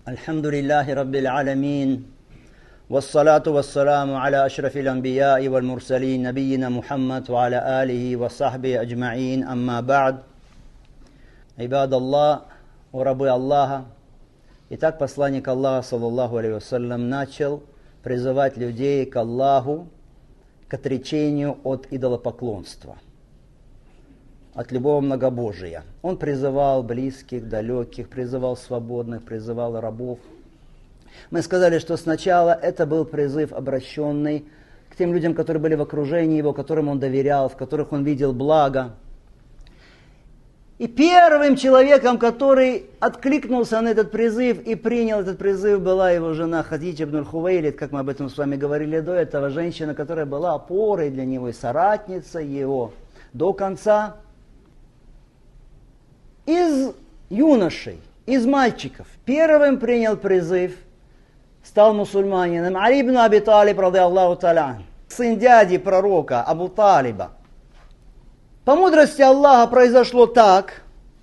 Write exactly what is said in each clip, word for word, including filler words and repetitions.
الحمد لله رب العالمين والصلاة والسلام على أشرف الأنبياء والمرسلين نبينا محمد وعلى آله وصحبه أجمعين أما بعد عباد الله ورабы Аллаха. Итак, посланник Аллаха, саллаллаху алейхи вассалям, начал призывать людей к Аллаху, к отречению от идолопоклонства, от любого многобожия. Он призывал близких, далеких, призывал свободных, призывал рабов. Мы сказали, что сначала это был призыв, обращенный к тем людям, которые были в окружении его, которым он доверял, в которых он видел благо. И первым человеком, который откликнулся на этот призыв и принял этот призыв, была его жена Хадиджа ибн аль-Хувейлид, как мы об этом с вами говорили до этого, женщина, которая была опорой для него и соратницей его до конца. Из юношей, из мальчиков первым принял призыв, стал мусульманином Али ибн Аби Талиб, ради Аллаху та'аля, сын дяди пророка Абу Талиба. По мудрости Аллаха произошло так,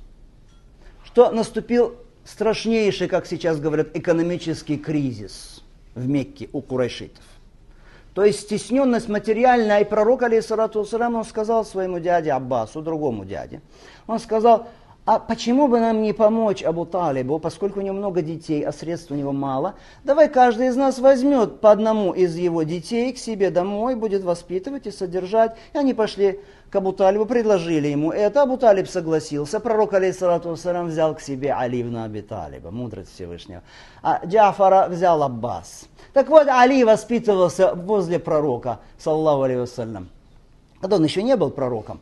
что наступил страшнейший, как сейчас говорят, экономический кризис в Мекке у курайшитов. То есть стесненность материальная, и пророк, алейхиссалату вассалям, он сказал своему дяде Аббасу, другому дяде, он сказал: а почему бы нам не помочь Абу Талибу, поскольку у него много детей, а средств у него мало, давай каждый из нас возьмет по одному из его детей к себе домой, будет воспитывать и содержать. И они пошли к Абу Талибу, предложили ему это, Абу Талиб согласился, пророк, алейхиссалату вассалям, взял к себе Али ибн Аби Талиба, мудрость Всевышнего, а Джафара взял Аббас. Так вот, Али воспитывался возле пророка, саллаллаху алейхи вассалям, когда он еще не был пророком.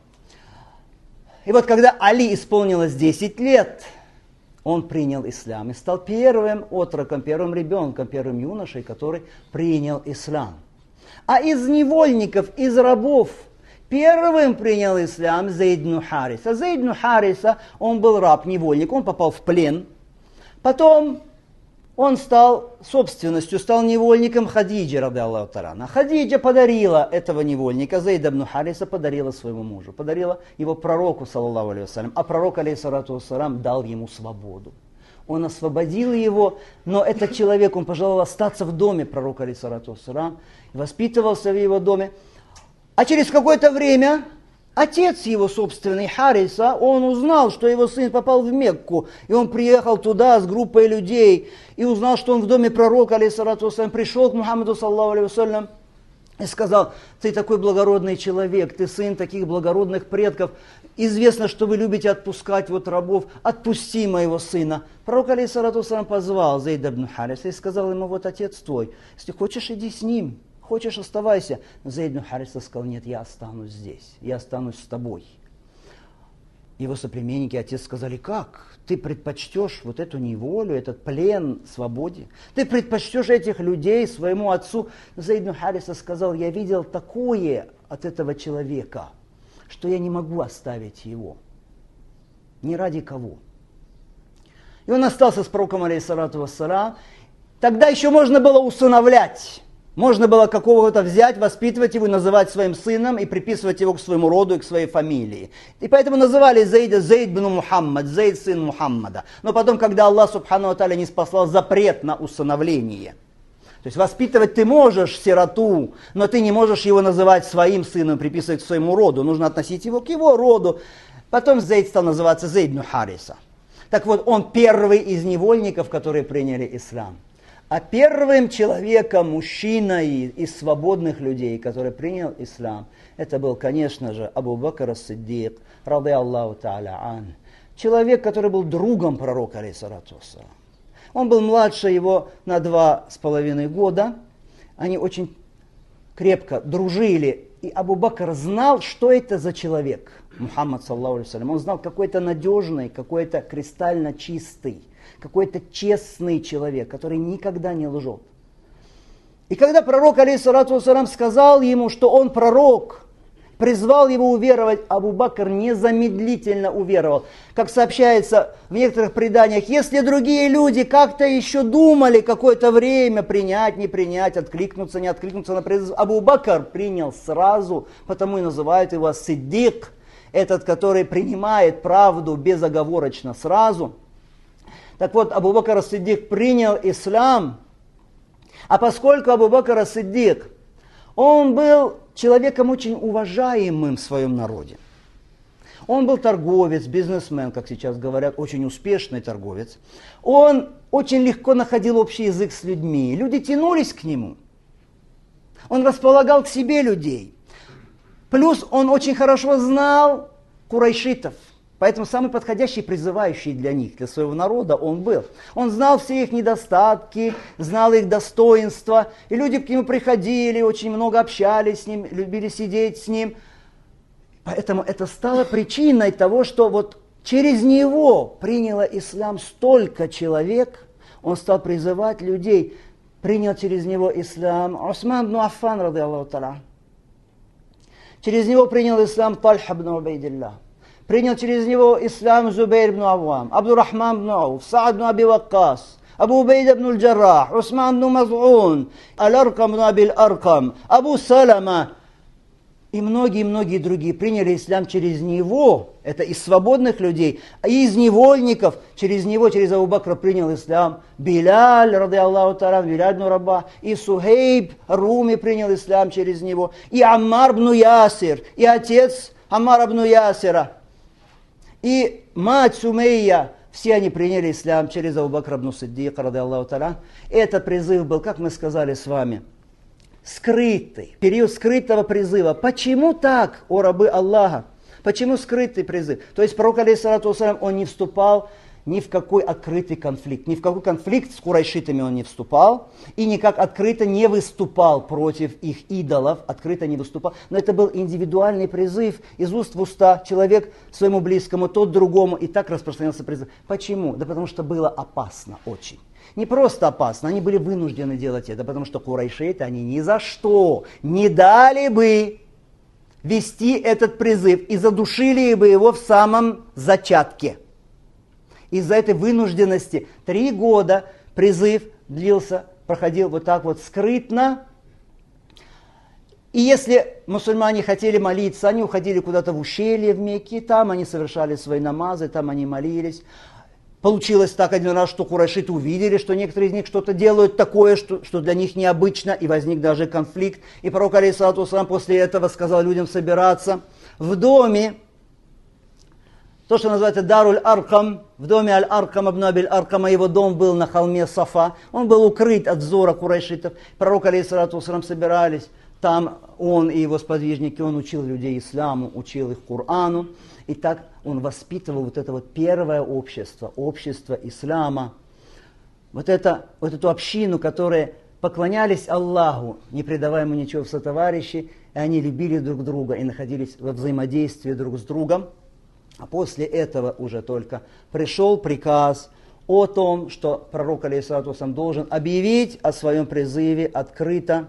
И вот когда Али исполнилось десять лет, он принял ислам и стал первым отроком, первым ребенком, первым юношей, который принял ислам. А из невольников, из рабов, первым принял ислам Зейд ибн Хариса. Зейд ибн Хариса, он был раб, невольник, он попал в плен. Потом он стал собственностью, стал невольником Хадиджи, ради Аллаху та'аля. Хадиджа подарила этого невольника, Зейда ибн Хариса, подарила своему мужу, подарила его пророку, саллаллаху алейхи вассалям, а пророк, алейхиссалату вассалям, дал ему свободу. Он освободил его, но этот человек, он пожелал остаться в доме пророка, алейхиссалату вассалям, воспитывался в его доме. А через какое-то время отец его собственный, Хариса, он узнал, что его сын попал в Мекку, и он приехал туда с группой людей, и узнал, что он в доме пророка, алейхиссалату вассалям, пришел к Мухаммаду, саллаллаху алейхи вассалям, и сказал: ты такой благородный человек, ты сын таких благородных предков, известно, что вы любите отпускать вот рабов, отпусти моего сына. Пророк, алейхиссалату вассалям, позвал Зейда ибн Хариса и сказал ему: вот отец твой, если хочешь, иди с ним. Хочешь, оставайся. Но Зейд ибн Хариса сказал: нет, я останусь здесь, я останусь с тобой. Его соплеменники, отец, сказали: как? Ты предпочтешь вот эту неволю, этот плен свободе? Ты предпочтешь этих людей своему отцу? Зейд ибн Хариса сказал: я видел такое от этого человека, что я не могу оставить его. Ни ради кого. И он остался с пророком, алейхиссалату вассалям. Тогда еще можно было усыновлять. Можно было какого-то взять, воспитывать его, называть своим сыном и приписывать его к своему роду и к своей фамилии. И поэтому называли Зейда Зейд бин Мухаммад, Зейд сын Мухаммада. Но потом, когда Аллах субхану ва тааля не спаслал запрет на усыновление, то есть воспитывать ты можешь сироту, но ты не можешь его называть своим сыном, приписывать к своему роду. Нужно относить его к его роду. Потом Зейд стал называться Зейд ибн Хариса. Так вот, он первый из невольников, которые приняли ислам. А первым человеком, мужчиной из свободных людей, который принял ислам, это был, конечно же, Абу Бакр ас-Сиддик, ради Аллаху та'аля ан. Человек, который был другом пророка, алейхиссалату вассалям. Он был младше его на два с половиной года. Они очень крепко дружили. И Абу Бакр знал, что это за человек, Мухаммад, саллаллаху алейхи вассалям. Он знал, какой-то надежный, какой-то кристально чистый, какой-то честный человек, который никогда не лжет. И когда пророк, алейхиссалату вассалям, сказал ему, что он пророк, призвал его уверовать, Абу Бакр незамедлительно уверовал. Как сообщается в некоторых преданиях, если другие люди как-то еще думали какое-то время принять, не принять, откликнуться, не откликнуться на призыв, Абу Бакр принял сразу, потому и называют его Сиддик, этот, который принимает правду безоговорочно сразу. Так вот, Абу Бакр ас-Сиддик принял ислам, а поскольку Абу Бакр ас-Сиддик, он был человеком очень уважаемым в своем народе. Он был торговец, бизнесмен, как сейчас говорят, очень успешный торговец. Он очень легко находил общий язык с людьми. Люди тянулись к нему. Он располагал к себе людей. Плюс он очень хорошо знал курайшитов. Поэтому самый подходящий, призывающий для них, для своего народа он был. Он знал все их недостатки, знал их достоинства. И люди к нему приходили, очень много общались с ним, любили сидеть с ним. Поэтому это стало причиной того, что вот через него приняло ислам столько человек, он стал призывать людей, принял через него ислам Усман ибн Аффан, ради Аллаху та'аля. Через него принял ислам Тальха ибн Убайдилlah. Принял через него ислам Зубейр ибн Аввам, Абдуррахман ибн Ауф, Саад ибн Аби Ваккас, Абу Убайда ибн аль-Джаррах, Усман ибн Маз'ун, Аль-Аркам ибн Аби Аль-Аркам, Абу Салама. И многие-многие другие приняли ислам через него, это из свободных людей, а из невольников, через него, через Абу Бакра принял ислам Биляль, ради Аллаху та'аля, Биляль ибн Рабах, и Сухейб Руми принял ислам через него, и Аммар ибн Ясир, и отец Аммар ибн Ясира, и мать Сумейя, все они приняли ислам через Абу Бакра ибн Сиддика, ради Аллаху та'аля. Этот призыв был, как мы сказали с вами, скрытый, период скрытого призыва. Почему так, о рабы Аллаха? Почему скрытый призыв? То есть пророк, алейхиссалату вассалям, он не вступал ни в какой открытый конфликт. Ни в какой конфликт с курайшитами он не вступал. И никак открыто не выступал против их идолов. Открыто не выступал. Но это был индивидуальный призыв из уст в уста. Человек своему близкому, тот другому. И так распространился призыв. Почему? Да потому что было опасно очень. Не просто опасно, они были вынуждены делать это, потому что курайшиты, они ни за что не дали бы вести этот призыв и задушили бы его в самом зачатке. Из-за этой вынужденности три года призыв длился, проходил вот так вот скрытно. И если мусульмане хотели молиться, они уходили куда-то в ущелье в Мекке, там они совершали свои намазы, там они молились. Получилось так один раз, что курайшиты увидели, что некоторые из них что-то делают такое, что, что для них необычно, и возник даже конфликт. И пророк, алейхиссалату вассалам, после этого сказал людям собираться в доме, то, что называется Даруль Аркам, в доме Аль-Аркам ибн Аби Аль-Аркама, его дом был на холме Сафа, он был укрыт от взора курайшитов. Пророк, алейхиссалату вассалам, собирались, там он и его сподвижники, он учил людей исламу, учил их Корану. И так он воспитывал вот это вот первое общество, общество ислама, вот, это, вот эту общину, которые поклонялись Аллаху, не предавая ему ничего в сотоварищи, и они любили друг друга и находились во взаимодействии друг с другом. А после этого уже только пришел приказ о том, что пророк, алейхиссалату вассалям, должен объявить о своем призыве открыто.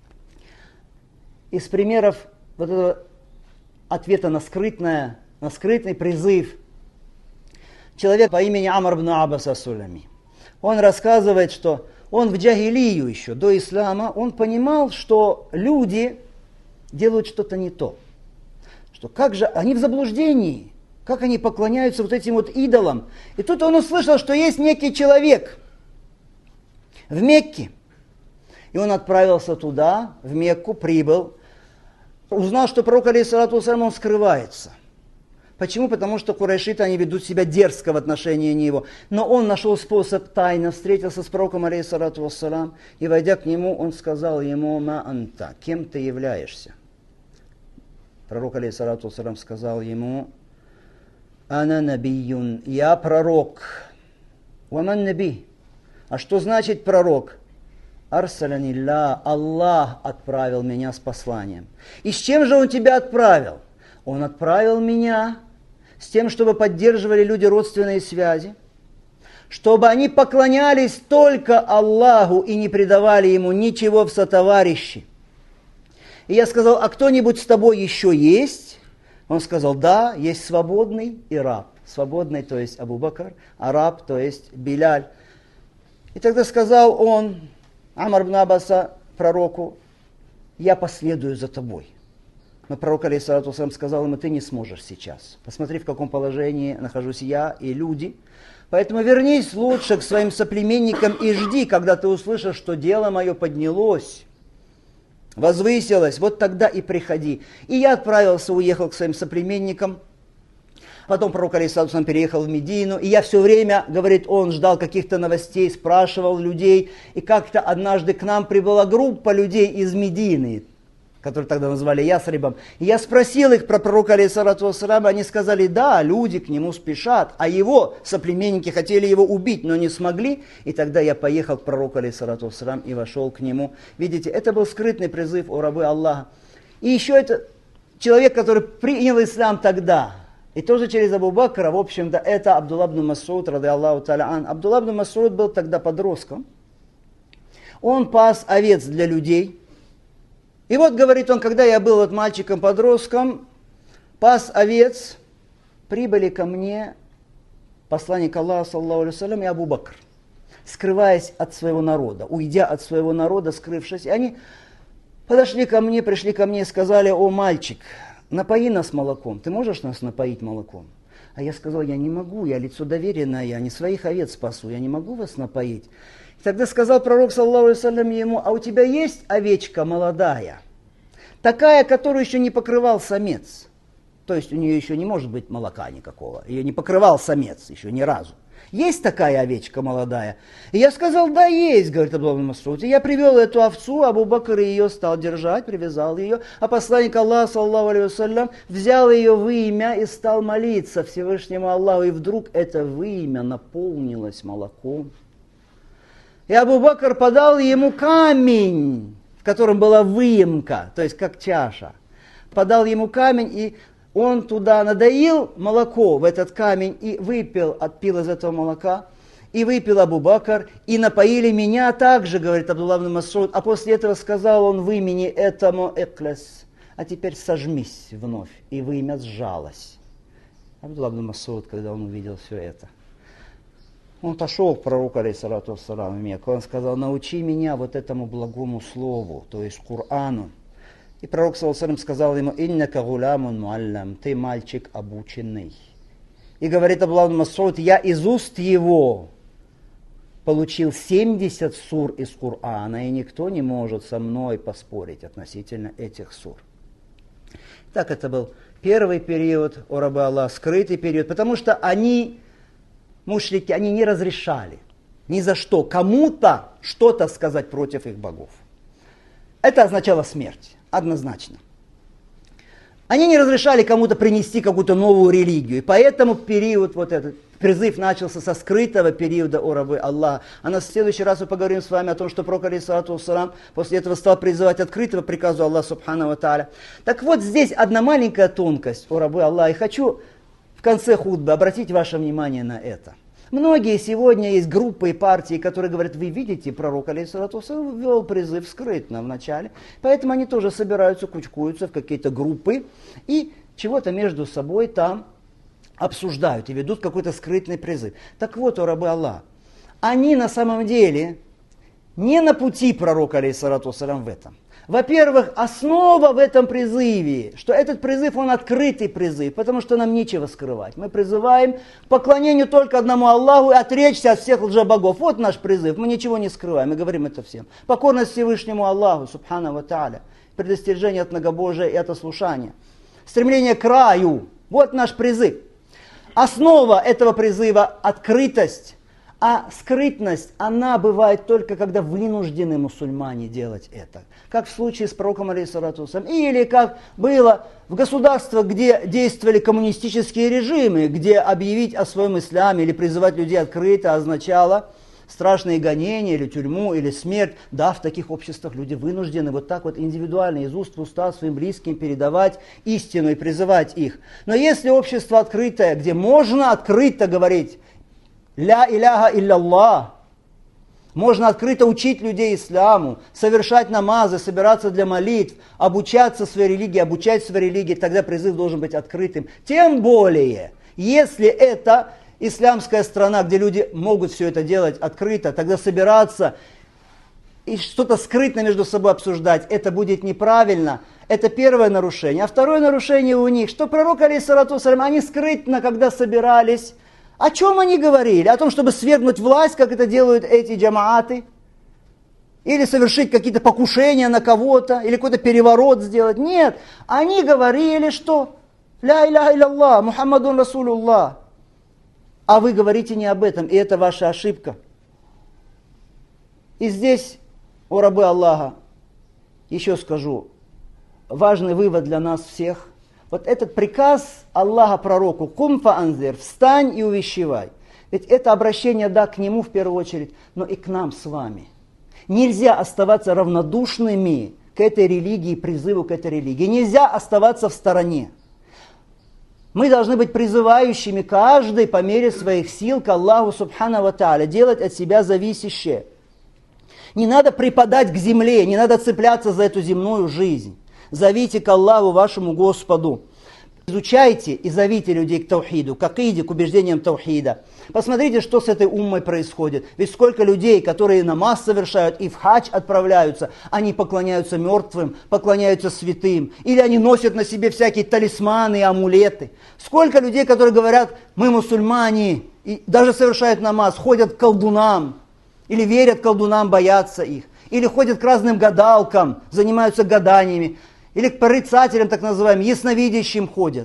Из примеров вот этого ответа на скрытное, на скрытный призыв. Человек по имени Амр ибн Аббас ас-Сулами. Он рассказывает, что он в джахилию еще, до ислама, он понимал, что люди делают что-то не то. Что как же, они в заблуждении, как они поклоняются вот этим вот идолам. И тут он услышал, что есть некий человек в Мекке. И он отправился туда, в Мекку, прибыл, узнал, что пророк, алейхиссалату вассалям, он скрывается. Почему? Потому что курайшиты, они ведут себя дерзко в отношении него. Но он нашел способ тайно, встретился с пророком, алейхиссалату вассалам, и, войдя к нему, он сказал ему: «Ма анта», кем ты являешься? Пророк, алейхиссалату вассалам, сказал ему: «Ана набийюн», я пророк. «Ваман наби», а что значит пророк? «Арсалянилля», Аллах отправил меня с посланием. И с чем же он тебя отправил? Он отправил меня с тем, чтобы поддерживали люди родственные связи, чтобы они поклонялись только Аллаху и не предавали Ему ничего в сотоварищи. И я сказал: а кто-нибудь с тобой еще есть? Он сказал: да, есть свободный и раб. Свободный, то есть Абу Бакр, а раб, то есть Биляль. И тогда сказал он, Амр ибн Аббаса, пророку: я последую за тобой. Но пророк, алейхиссалату вассалам, сказал ему: ты не сможешь сейчас. Посмотри, в каком положении нахожусь я и люди. Поэтому вернись лучше к своим соплеменникам и жди, когда ты услышишь, что дело мое поднялось, возвысилось, вот тогда и приходи. И я отправился, уехал к своим соплеменникам. Потом пророк, алейхиссалату вассалам, переехал в Медину. И я все время, говорит, он ждал каких-то новостей, спрашивал людей. И как-то однажды к нам прибыла группа людей из Медины, которые тогда назвали Ясрибом. И я спросил их про пророка, алейхиссалату вассалам, они сказали: да, люди к нему спешат, а его соплеменники хотели его убить, но не смогли. И тогда я поехал к пророку, алейхиссалату вассалам, и вошел к нему. Видите, это был скрытный призыв о рабы Аллаха. И еще это человек, который принял ислам тогда, и тоже через Абу Бакра, в общем-то, это Абдулла ибн Мас'уд, ради Аллаху та'аля ан. Абдулла ибн Мас'уд был тогда подростком. Он пас овец для людей. И вот, говорит он, когда я был вот мальчиком-подростком, пас овец, прибыли ко мне посланник Аллаха, саллаллаху алейхи ва саллям, и Абу Бакр, скрываясь от своего народа, уйдя от своего народа, скрывшись. И они подошли ко мне, пришли ко мне и сказали: о, мальчик, напои нас молоком, ты можешь нас напоить молоком? А я сказал: я не могу, я лицо доверенное, я не своих овец спасу, я не могу вас напоить. Тогда сказал пророк, саллаллаху алейхи ва саллям, ему: а у тебя есть овечка молодая, такая, которую еще не покрывал самец? То есть у нее еще не может быть молока никакого, ее не покрывал самец еще ни разу. Есть такая овечка молодая? И я сказал: да, есть, говорит Абдулла ибн Мас'уд. И я привел эту овцу, Абу Бакр ее стал держать, привязал ее, а посланник Аллаха, саллаллаху алейхи ва саллям, взял ее в имя и стал молиться Всевышнему Аллаху, и вдруг это вымя наполнилось молоком. И Абу Бакр подал ему камень, в котором была выемка, то есть как чаша. Подал ему камень, и он туда надоил молоко в этот камень и выпил, отпил из этого молока. И выпил Абу Бакр, и напоили меня также, говорит Абдулла ибн Мас'уд. А после этого сказал он в имени этому: эклес, а теперь сожмись вновь. И вымя сжалось. Абдулла ибн Мас'уд, когда он увидел все это, он пошел к пророку, алейхиссалату вассалам, в Мекку. Он сказал: научи меня вот этому благому слову, то есть Корану. И пророк, саллаллаху алейхи ва саллям, сказал ему: иннака гулямун муаллам, ты мальчик обученный. И говорит Абдулла ибн Мас'уд: я из уст его получил семьдесят сур из Корана, и никто не может со мной поспорить относительно этих сур. Так, это был первый период, о рабы Аллаха, скрытый период, потому что они, мушрики, они не разрешали ни за что кому-то что-то сказать против их богов. Это означало смерть, однозначно. Они не разрешали кому-то принести какую-то новую религию. И поэтому период, вот этот призыв начался со скрытого периода, о рабы Аллаха. А на следующий раз мы поговорим с вами о том, что пророк, алейхиссалату вассалам, после этого стал призывать открытого приказу Аллаха, субхану ва тааля. Так вот, здесь одна маленькая тонкость, о рабы Аллаха. И хочу в конце хутбы обратить ваше внимание на это. Многие сегодня есть группы и партии, которые говорят: вы видите, пророк, алейхиссалату вассалам, ввел призыв скрытно в начале, поэтому они тоже собираются, кучкуются в какие-то группы и чего-то между собой там обсуждают и ведут какой-то скрытный призыв. Так вот, о рабы Аллаха, они на самом деле не на пути пророка, алейхиссалату вассалам, в этом. Во-первых, основа в этом призыве, что этот призыв, он открытый призыв, потому что нам нечего скрывать. Мы призываем к поклонению только одному Аллаху и отречься от всех лжебогов. Вот наш призыв, мы ничего не скрываем, мы говорим это всем. Покорность Всевышнему Аллаху, субхану ва тааля, предостережение от многобожия и от ослушания. Стремление к раю, вот наш призыв. Основа этого призыва – открытость. А скрытность, она бывает только, когда вынуждены мусульмане делать это. Как в случае с пророком, алейхиссалату вассалям, или как было в государствах, где действовали коммунистические режимы, где объявить о своем исламе или призывать людей открыто означало страшные гонения, или тюрьму, или смерть. Да, в таких обществах люди вынуждены вот так вот индивидуально, из уст в уста своим близким передавать истину и призывать их. Но если общество открытое, где можно открыто говорить «Ля иляха илля-Аллах», можно открыто учить людей исламу, совершать намазы, собираться для молитв, обучаться своей религии, обучать своей религии, тогда призыв должен быть открытым. Тем более, если это исламская страна, где люди могут все это делать открыто, тогда собираться и что-то скрытно между собой обсуждать, это будет неправильно. Это первое нарушение. А второе нарушение у них, что пророк, алейхиссалату вассалям, они скрытно, когда собирались, о чем они говорили? О том, чтобы свергнуть власть, как это делают эти джамааты? Или совершить какие-то покушения на кого-то, или какой-то переворот сделать? Нет, они говорили, что «Ля иляха илlallah, Мухаммадун Расулуллах». А вы говорите не об этом, и это ваша ошибка. И здесь, о рабы Аллаха, еще скажу, важный вывод для нас всех. Вот этот приказ Аллаха пророку «Кум фа анзир», «Встань и увещевай». Ведь это обращение, да, к нему в первую очередь, но и к нам с вами. Нельзя оставаться равнодушными к этой религии, призыву к этой религии. Нельзя оставаться в стороне. Мы должны быть призывающими каждый по мере своих сил к Аллаху Субхану ва Тааля, делать от себя зависящее. Не надо припадать к земле, не надо цепляться за эту земную жизнь. Зовите к Аллаху, вашему Господу. Изучайте и зовите людей к таухиду, к акиде, к убеждениям таухида. Посмотрите, что с этой уммой происходит. Ведь сколько людей, которые намаз совершают и в хадж отправляются, они поклоняются мертвым, поклоняются святым. Или они носят на себе всякие талисманы и амулеты. Сколько людей, которые говорят, мы мусульмане, и даже совершают намаз, ходят к колдунам. Или верят колдунам, боятся их. Или ходят к разным гадалкам, занимаются гаданиями. Или к прорицателям, так называемым, ясновидящим ходят.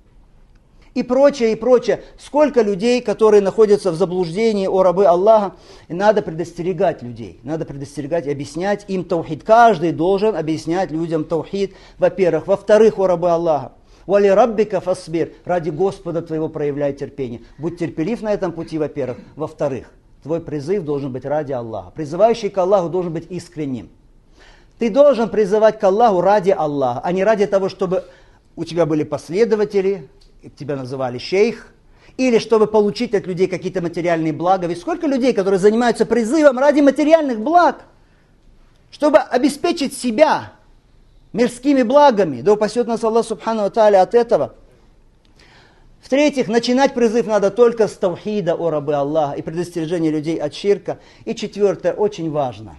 И прочее, и прочее. Сколько людей, которые находятся в заблуждении, о рабы Аллаха. И надо предостерегать людей. Надо предостерегать и объяснять им таухид. Каждый должен объяснять людям таухид, во-первых. Во-вторых, о рабы Аллаха. «Вали раббика фасбир». Ради Господа твоего проявляй терпение. Будь терпелив на этом пути, во-первых. Во-вторых, твой призыв должен быть ради Аллаха. Призывающий к Аллаху должен быть искренним. Ты должен призывать к Аллаху ради Аллаха, а не ради того, чтобы у тебя были последователи, тебя называли шейх, или чтобы получить от людей какие-то материальные блага. Ведь сколько людей, которые занимаются призывом ради материальных благ, чтобы обеспечить себя мирскими благами. Да упасет нас Аллах Субхану ва Тааля от этого. В-третьих, начинать призыв надо только с таухида, о рабы Аллаха, и предостережения людей от ширка. И четвертое, очень важно.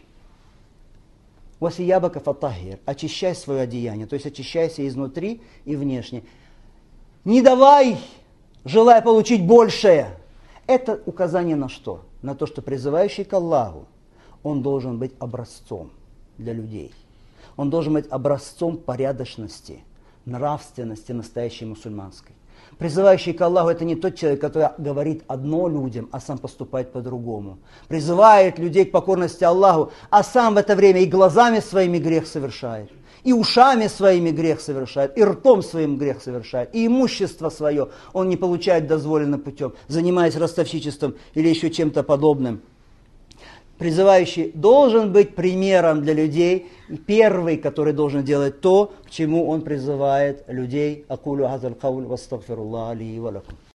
«Васиябака фатахир», очищай свое одеяние, то есть очищайся изнутри и внешне. Не давай, желая получить большее. Это указание на что? На то, что призывающий к Аллаху, он должен быть образцом для людей. Он должен быть образцом порядочности, нравственности настоящей мусульманской. Призывающий к Аллаху — это не тот человек, который говорит одно людям, а сам поступает по-другому. Призывает людей к покорности Аллаху, а сам в это время и глазами своими грех совершает, и ушами своими грех совершает, и ртом своим грех совершает, и имущество свое он не получает дозволенным путем, занимаясь ростовщичеством или еще чем-то подобным. Призывающий должен быть примером для людей, и первый, который должен делать то, к чему он призывает людей. Акулю хазаль кауль вастагфируллах ли ва лакум.